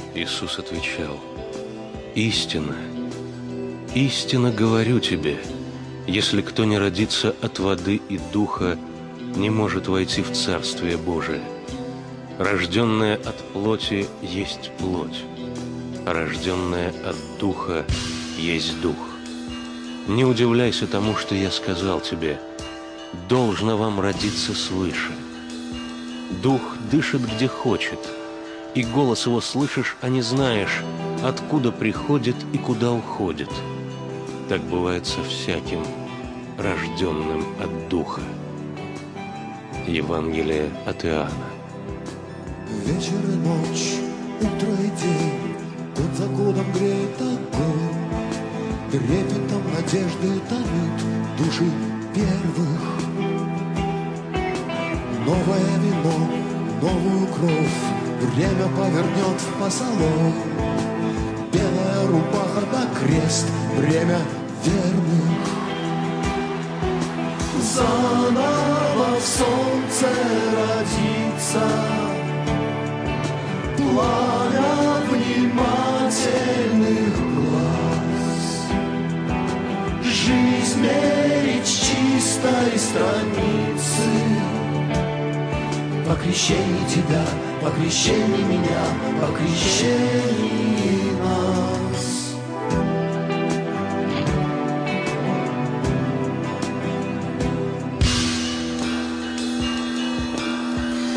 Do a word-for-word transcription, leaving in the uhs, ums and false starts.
Иисус отвечал: «Истинно, истинно говорю тебе, если кто не родится от воды и духа, не может войти в Царствие Божие. Рожденное от плоти есть плоть, а рожденное от духа есть дух. Не удивляйся тому, что я сказал тебе: должно вам родиться свыше. Дух дышит где хочет, и голос его слышишь, а не знаешь, откуда приходит и куда уходит. Так бывает со всяким, рожденным от Духа». Евангелие от Иоанна. Вечер и ночь, утро и день, под законом греет огонь. Трепетом надежды тонут души первых. Новое вино, новую кровь время повернет в посолонь. Белая рубаха да крест, время верных. Заново в солнце родится пламя внимательных глаз. Жизнь мерить с чистой страницы. По крещении тебя, по крещении меня, по крещении